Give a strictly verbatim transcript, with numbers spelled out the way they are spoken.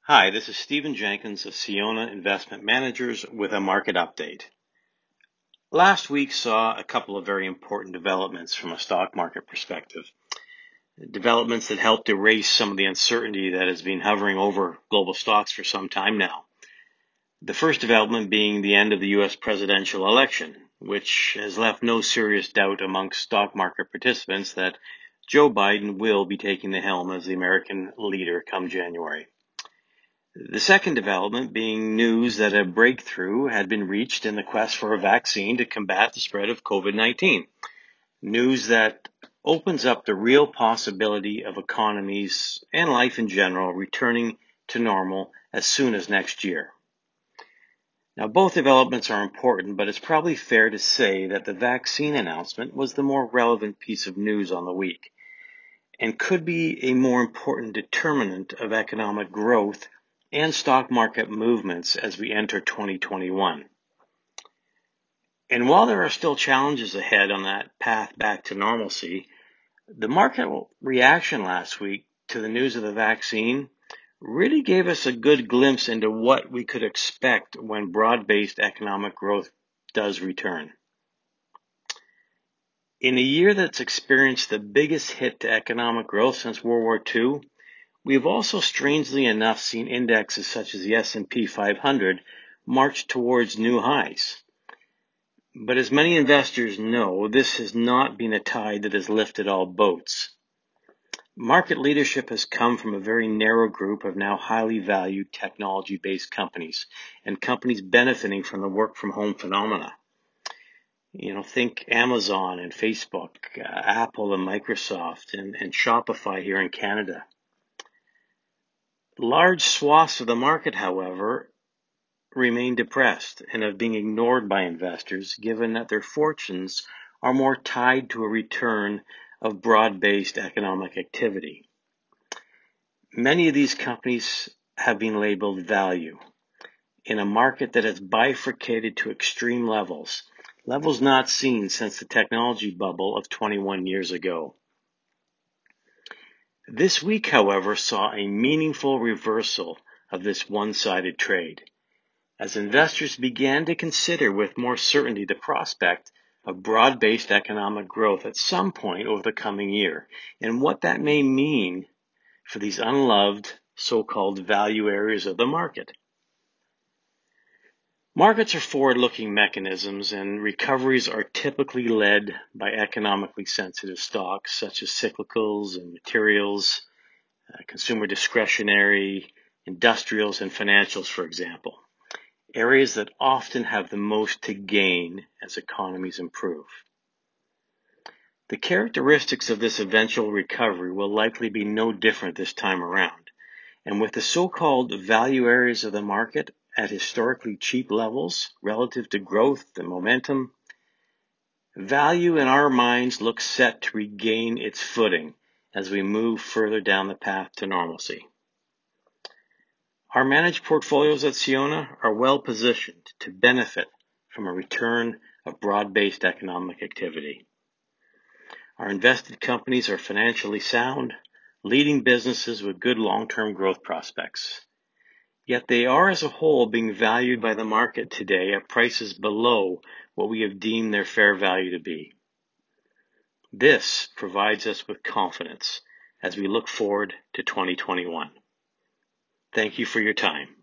Hi, this is Stephen Jenkins of Siona Investment Managers with a market update. Last week saw a couple of very important developments from a stock market perspective. Developments that helped erase some of the uncertainty that has been hovering over global stocks for some time now. The first development being the end of the U S presidential election, which has left no serious doubt amongst stock market participants that Joe Biden will be taking the helm as the American leader come January. The second development being news that a breakthrough had been reached in the quest for a vaccine to combat the spread of COVID nineteen. News that opens up the real possibility of economies and life in general returning to normal as soon as next year. Now, both developments are important, but it's probably fair to say that the vaccine announcement was the more relevant piece of news on the week and could be a more important determinant of economic growth and stock market movements as we enter twenty twenty-one. And while there are still challenges ahead on that path back to normalcy, the market reaction last week to the news of the vaccine really gave us a good glimpse into what we could expect when broad-based economic growth does return. In a year that's experienced the biggest hit to economic growth since World War Two, we have also strangely enough seen indexes such as the S and P five hundred march towards new highs. But as many investors know, this has not been a tide that has lifted all boats. Market leadership has come from a very narrow group of now highly valued technology-based companies and companies benefiting from the work-from-home phenomena. You know, think Amazon and Facebook, uh, Apple and Microsoft, and, and Shopify here in Canada. Large swaths of the market, however, remain depressed and are being ignored by investors given that their fortunes are more tied to a return of broad-based economic activity. Many of these companies have been labeled value in a market that has bifurcated to extreme levels, levels not seen since the technology bubble of twenty-one years ago. This week, however, saw a meaningful reversal of this one-sided trade, as investors began to consider with more certainty the prospect of broad-based economic growth at some point over the coming year, and what that may mean for these unloved so-called value areas of the market. Markets are forward-looking mechanisms, and recoveries are typically led by economically sensitive stocks such as cyclicals and materials, uh, consumer discretionary, industrials, and financials, for example, areas that often have the most to gain as economies improve. The characteristics of this eventual recovery will likely be no different this time around, and with the so-called value areas of the market at historically cheap levels relative to growth and momentum, value in our minds looks set to regain its footing as we move further down the path to normalcy. Our managed portfolios at Siona are well positioned to benefit from a return of broad-based economic activity. Our invested companies are financially sound, leading businesses with good long-term growth prospects. Yet they are as a whole being valued by the market today at prices below what we have deemed their fair value to be. This provides us with confidence as we look forward to twenty twenty-one. Thank you for your time.